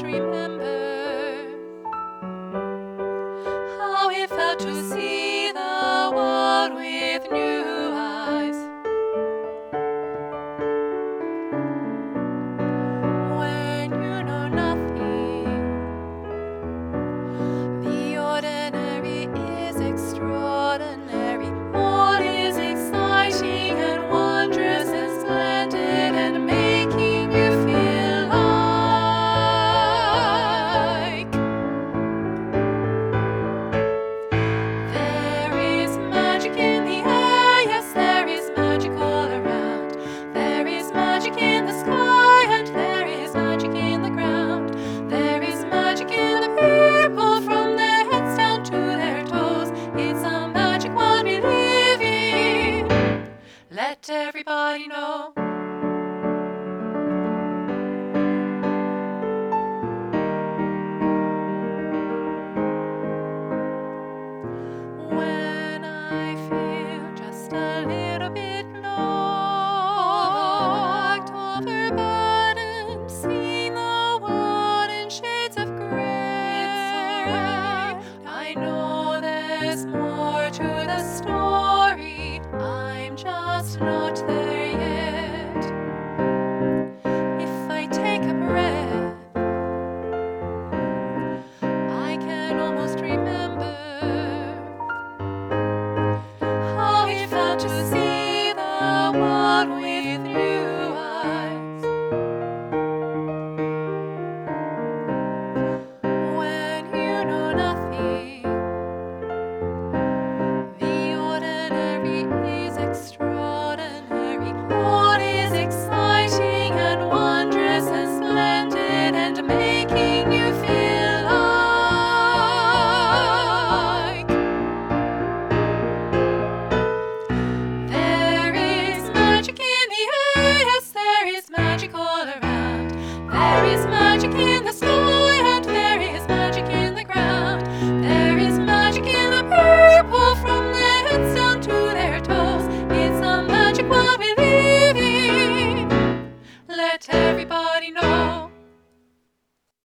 remember how it felt to see the world with new eyes. When you know nothing, the ordinary is extraordinary. What is exciting and wondrous and splendid and making you feel like there is magic in the air, yes, there is magic all around. There is magic in the sky and there is magic in the ground. There is magic in the people from their heads down to their toes. It's a magic world we live in. Let everybody know. When I feel just a little bit lost, overburdened, seeing the world in shades of gray, I know there's more to the story. I'm just not there.